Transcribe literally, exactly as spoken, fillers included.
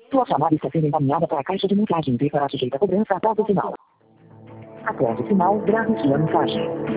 Sua chamada está sendo encaminhada para a caixa de mensagem e para sujeita a cobrança após o sinal. Após o sinal, grave sua mensagem.